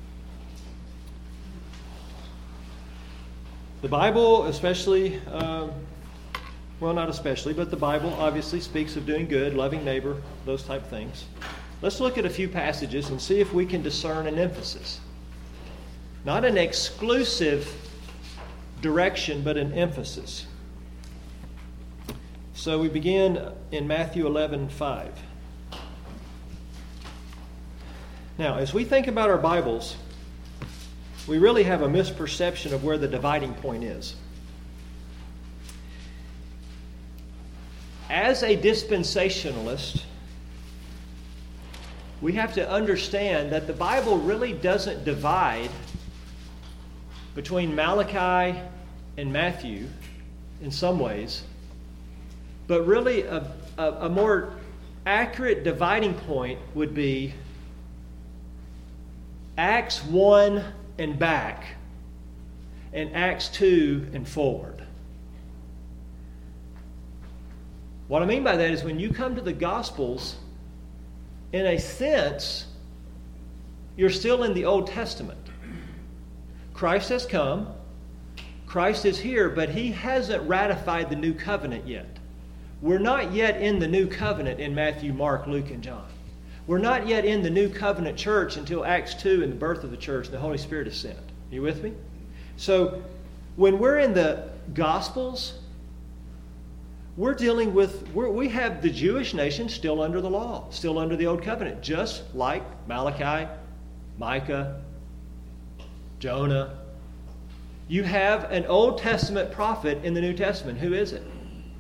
The Bible especially, well, not especially, but the Bible obviously speaks of doing good, loving neighbor, those type of things. Let's look at a few passages and see if we can discern an emphasis. Not an exclusive direction, but an emphasis. So we begin in Matthew 11:5. Now, as we think about our Bibles, we really have a misperception of where the dividing point is. As a dispensationalist, we have to understand that the Bible really doesn't divide between Malachi and Matthew in some ways, but really a more accurate dividing point would be Acts 1 and back, and Acts 2 and forward. What I mean by that is when you come to the Gospels, in a sense, you're still in the Old Testament. Christ has come, Christ is here, but he hasn't ratified the new covenant yet. We're not yet in the new covenant in Matthew, Mark, Luke, and John. We're not yet in the new covenant church until Acts 2 and the birth of the church and the Holy Spirit is sent. Are you with me? So when we're in the Gospels, we're dealing with, we have the Jewish nation still under the law, still under the Old Covenant, just like Malachi, Micah, Jonah. You have an Old Testament prophet in the New Testament. Who is it?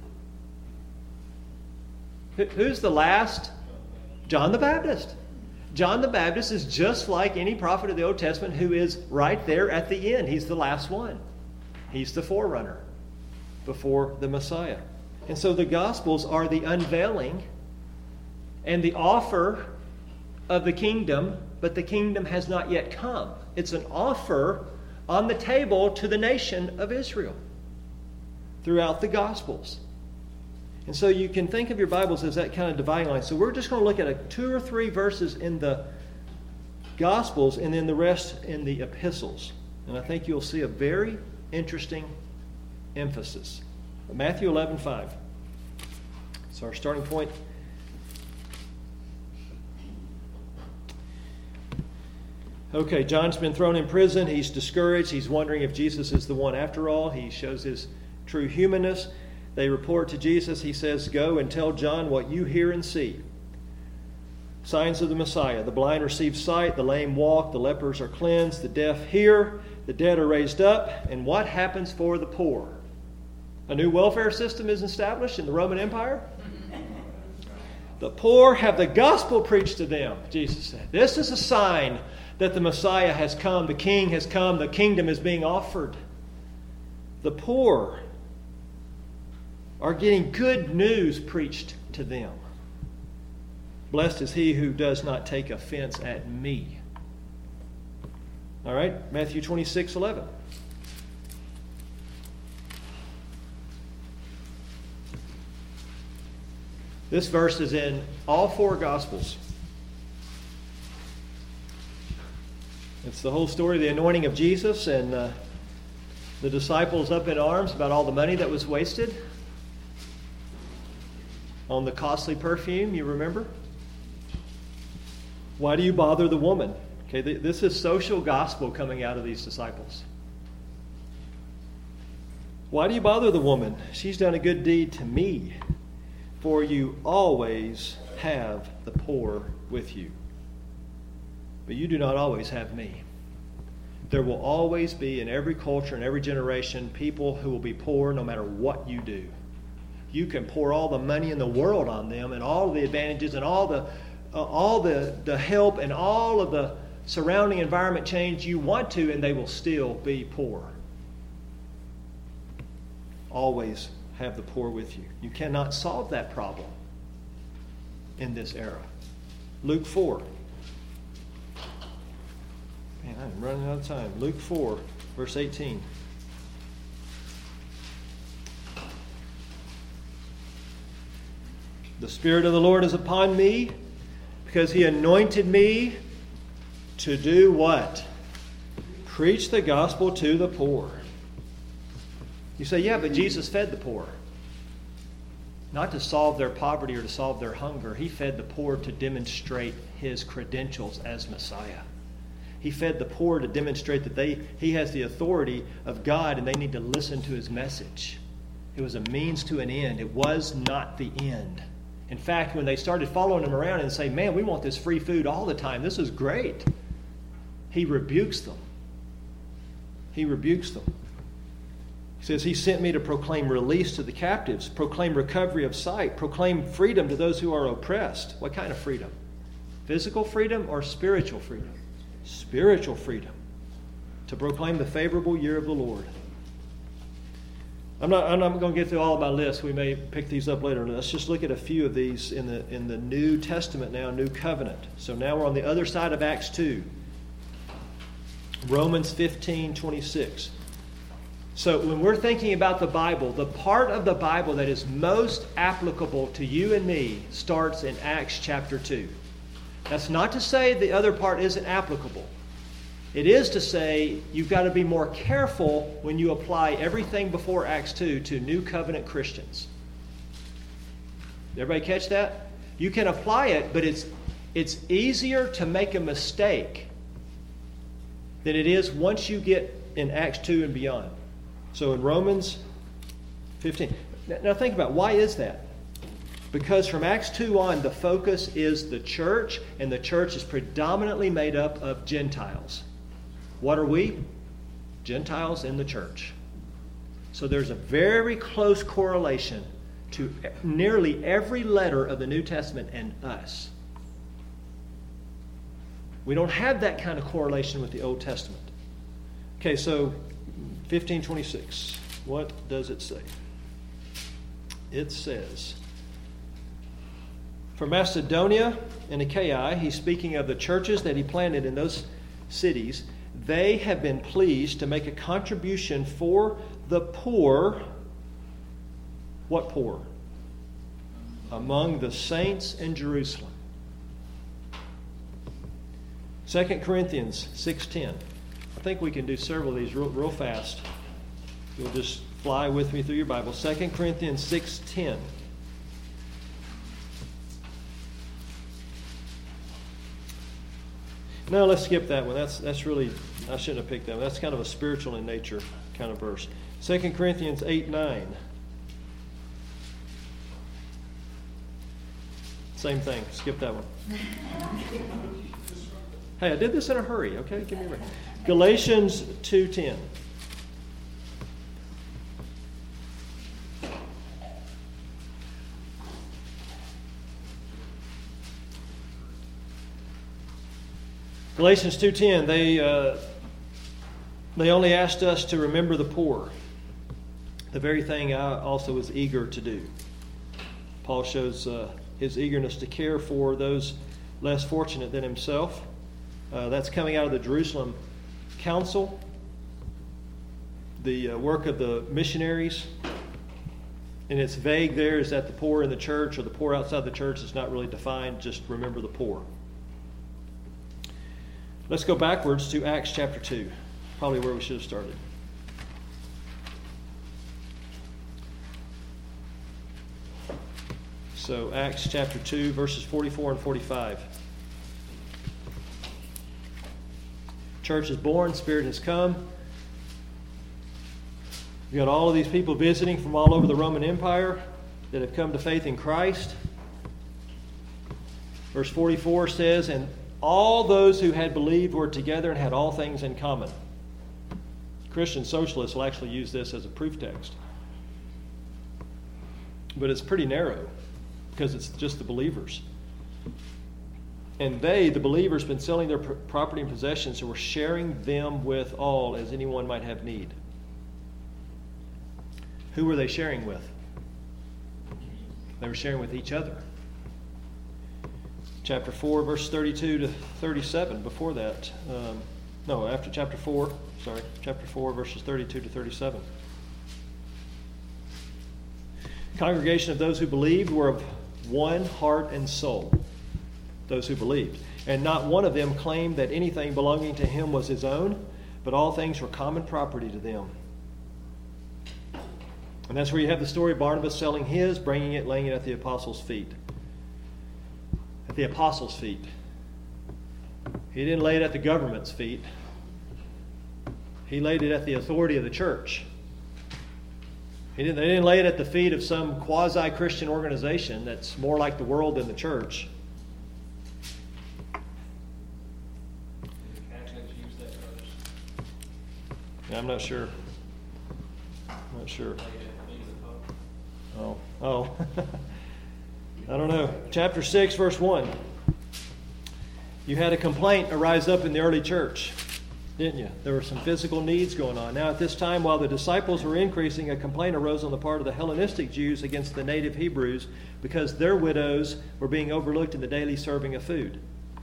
Who's the last? John the Baptist. John the Baptist is just like any prophet of the Old Testament who is right there at the end. He's the last one. He's the forerunner before the Messiah. And so the Gospels are the unveiling and the offer of the kingdom, but the kingdom has not yet come. It's an offer on the table to the nation of Israel throughout the Gospels. And so you can think of your Bibles as that kind of dividing line. So we're just going to look at 2 or 3 verses in the Gospels and then the rest in the epistles. And I think you'll see a very interesting emphasis. Matthew 11:5. It's our starting point. Okay, John's been thrown in prison. He's discouraged. He's wondering if Jesus is the one after all. He shows his true humanness. They report to Jesus. He says, "Go and tell John what you hear and see." Signs of the Messiah. The blind receive sight, the lame walk, the lepers are cleansed, the deaf hear, the dead are raised up. And what happens for the poor? A new welfare system is established in the Roman Empire. The poor have the gospel preached to them, Jesus said. This is a sign that the Messiah has come, the King has come, the kingdom is being offered. The poor are getting good news preached to them. Blessed is he who does not take offense at me. All right, Matthew 26:11. This verse is in all four Gospels. It's the whole story of the anointing of Jesus and the disciples up in arms about all the money that was wasted on the costly perfume, you remember? Why do you bother the woman? Okay, this is social gospel coming out of these disciples. Why do you bother the woman? She's done a good deed to me. For you always have the poor with you. But you do not always have me. There will always be, in every culture, in every generation, people who will be poor no matter what you do. You can pour all the money in the world on them and all the advantages and all the help and all of the surrounding environment change you want to, and they will still be poor. Always have the poor with you. You cannot solve that problem in this era. Luke 4. Man, I'm running out of time. Luke 4, verse 18. The Spirit of the Lord is upon me because He anointed me to do what? Preach the gospel to the poor. You say, yeah, but Jesus fed the poor. Not to solve their poverty or to solve their hunger. He fed the poor to demonstrate His credentials as Messiah. He fed the poor to demonstrate that He has the authority of God and they need to listen to His message. It was a means to an end. It was not the end. In fact, when they started following Him around and say, man, we want this free food all the time. This is great. He rebukes them. He rebukes them. He says, He sent me to proclaim release to the captives, proclaim recovery of sight, proclaim freedom to those who are oppressed. What kind of freedom? Physical freedom or spiritual freedom? Spiritual freedom. To proclaim the favorable year of the Lord. I'm not going to get through all of my list. We may pick these up later. Let's just look at a few of these in the New Testament now, New Covenant. So now we're on the other side of Acts 2. Romans 15:26. So when we're thinking about the Bible, the part of the Bible that is most applicable to you and me starts in Acts chapter 2. That's not to say the other part isn't applicable. It is to say you've got to be more careful when you apply everything before Acts 2 to New Covenant Christians. Everybody catch that? You can apply it, but it's easier to make a mistake than it is once you get in Acts 2 and beyond. So in Romans 15. Now think about, why is that? Because from Acts 2 on, the focus is the church, and the church is predominantly made up of Gentiles. What are we? Gentiles in the church. So there's a very close correlation to nearly every letter of the New Testament and us. We don't have that kind of correlation with the Old Testament. Okay, so 15:26. What does it say? It says, for Macedonia and Achaia, he's speaking of the churches that he planted in those cities. They have been pleased to make a contribution for the poor. What poor? Among the saints in Jerusalem. 2 Corinthians 6:10. I think we can do several of these real fast. You'll just fly with me through your Bible. 2 Corinthians 6:10. No, let's skip that one. That's really, I shouldn't have picked that one. That's kind of a spiritual in nature kind of verse. 2 Corinthians 8:9. Same thing. Skip that one. Hey, I did this in a hurry. Okay, give me a break. Galatians 2:10. Galatians 2:10. They only asked us to remember the poor, the very thing I also was eager to do. Paul shows his eagerness to care for those less fortunate than himself. That's coming out of the Jerusalem Council, the work of the missionaries. And it's vague there. Is that the poor in the church or the poor outside the church? It's not really defined. Just remember the poor. Let's go backwards to Acts chapter 2. Probably where we should have started. So Acts chapter 2, verses 44 and 45. Church is born, Spirit has come. You got all of these people visiting from all over the Roman Empire that have come to faith in Christ. Verse 44 says, and all those who had believed were together and had all things in common. Christian socialists will actually use this as a proof text. But it's pretty narrow because it's just the believers. And they, the believers, been selling their property and possessions and were sharing them with all as anyone might have need. Who were they sharing with? They were sharing with each other. Chapter 4, verse 32 to 37. Before that, after chapter 4, chapter 4, verses 32 to 37. Congregation of those who believed were of one heart and soul. Those who believed. And not one of them claimed that anything belonging to him was his own, but all things were common property to them. And that's where you have the story of Barnabas selling his, bringing it, laying it at the apostles' feet. At the apostles' feet. He didn't lay it at the government's feet. He laid it at the authority of the church. They didn't lay it at the feet of some quasi-Christian organization that's more like the world than the church. Yeah, I'm not sure. Oh. I don't know. Chapter 6, verse 1. You had a complaint arise up in the early church, didn't you? There were some physical needs going on. Now at this time, while the disciples were increasing, a complaint arose on the part of the Hellenistic Jews against the native Hebrews because their widows were being overlooked in the daily serving of food.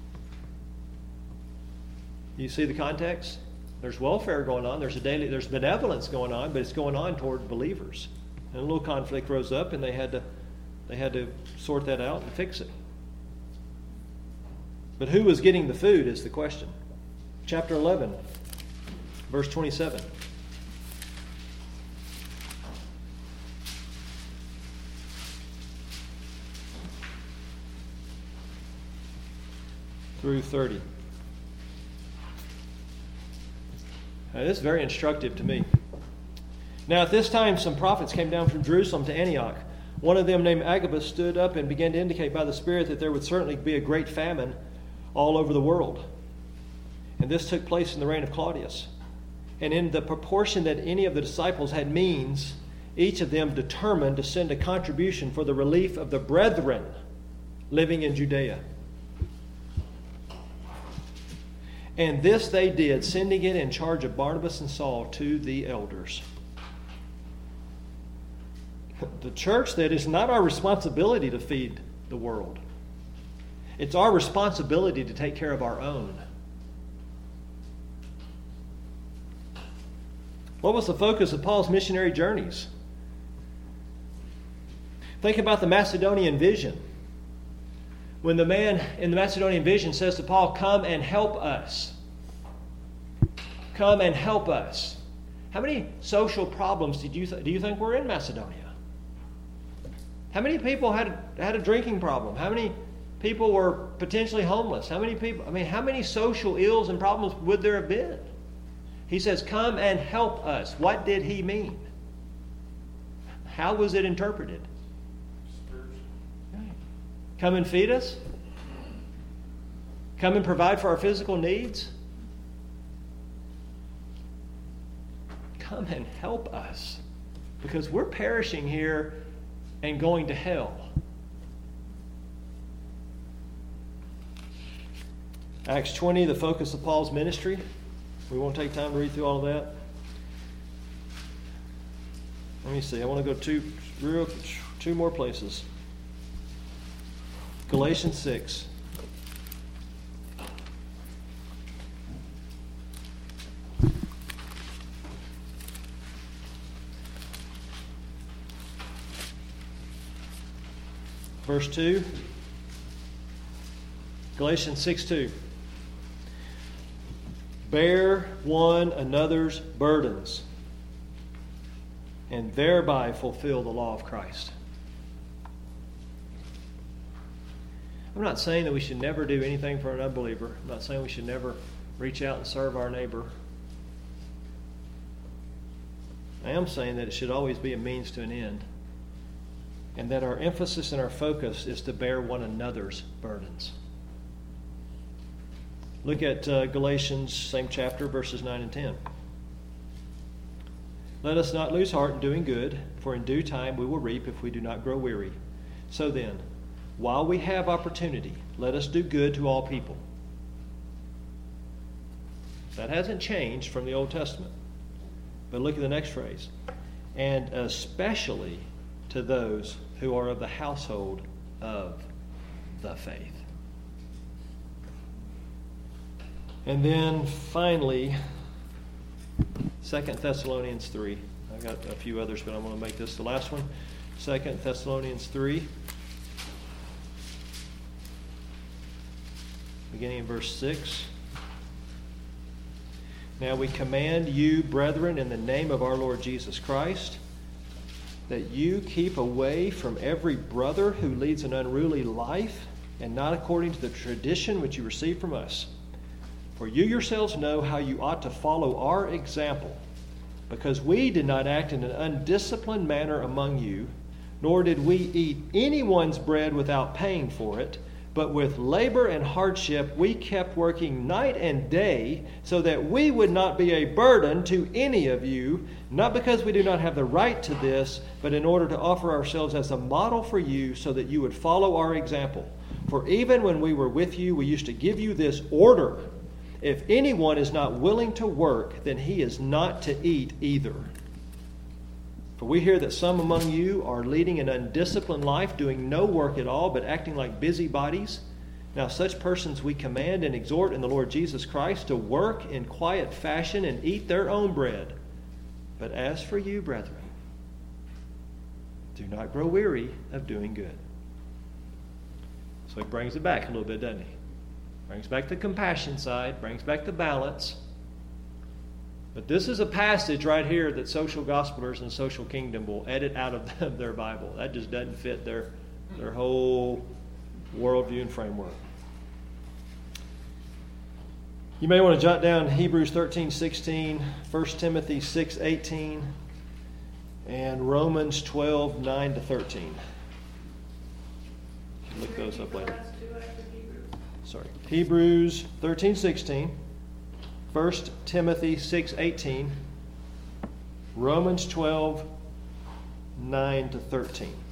You see the context? There's welfare going on. There's benevolence going on, but it's going on toward believers. And a little conflict rose up, and they had to sort that out and fix it. But who was getting the food is the question. Chapter 11, verse 27. Through 30. Now, this is very instructive to me. Now, at this time, some prophets came down from Jerusalem to Antioch. One of them, named Agabus, stood up and began to indicate by the Spirit that there would certainly be a great famine all over the world. And this took place in the reign of Claudius. And in the proportion that any of the disciples had means, each of them determined to send a contribution for the relief of the brethren living in Judea. And this they did, sending it in charge of Barnabas and Saul to the elders. The church, that is not our responsibility to feed the world. It's our responsibility to take care of our own. What was the focus of Paul's missionary journeys? Think about the Macedonian vision. When the man in the Macedonian vision says to Paul, "Come and help us. Come and help us." How many social problems do you think were in Macedonia? How many people had a drinking problem? How many people were potentially homeless? How many social ills and problems would there have been? He says, "Come and help us." What did he mean? How was it interpreted? Come and feed us? Come and provide for our physical needs? Come and help us, because we're perishing here and going to hell. Acts 20, the focus of Paul's ministry. We won't take time to read through all of that. Let me see. I want to go two more places. Galatians 6. Verse 2. Galatians 6:2. Bear one another's burdens, and thereby fulfill the law of Christ. I'm not saying that we should never do anything for an unbeliever. I'm not saying we should never reach out and serve our neighbor. I am saying that it should always be a means to an end, and that our emphasis and our focus is to bear one another's burdens. Look at Galatians, same chapter, verses 9 and 10. Let us not lose heart in doing good, for in due time we will reap if we do not grow weary. So then, while we have opportunity, let us do good to all people. That hasn't changed from the Old Testament. But look at the next phrase. And especially to those who are of the household of the faith. And then finally, 2 Thessalonians 3. I've got a few others, but I'm going to make this the last one. 2 Thessalonians 3. Beginning in verse 6. Now we command you, brethren, in the name of our Lord Jesus Christ, that you keep away from every brother who leads an unruly life, and not according to the tradition which you received from us. For you yourselves know how you ought to follow our example, because we did not act in an undisciplined manner among you, nor did we eat anyone's bread without paying for it, but with labor and hardship we kept working night and day, so that we would not be a burden to any of you, not because we do not have the right to this, but in order to offer ourselves as a model for you, so that you would follow our example. For even when we were with you, we used to give you this order: if anyone is not willing to work, then he is not to eat either. For we hear that some among you are leading an undisciplined life, doing no work at all, but acting like busybodies. Now such persons we command and exhort in the Lord Jesus Christ to work in quiet fashion and eat their own bread. But as for you, brethren, do not grow weary of doing good. So he brings it back a little bit, doesn't he? Brings back the compassion side, brings back the balance. But this is a passage right here that social gospelers and social kingdom will edit out of their Bible. That just doesn't fit their whole worldview and framework. You may want to jot down Hebrews 13:16, 1 Timothy 6:18, and Romans 12:9-13. Look those up later. Hebrews 13:16, 1 Timothy 6:18, Romans 12:9-13.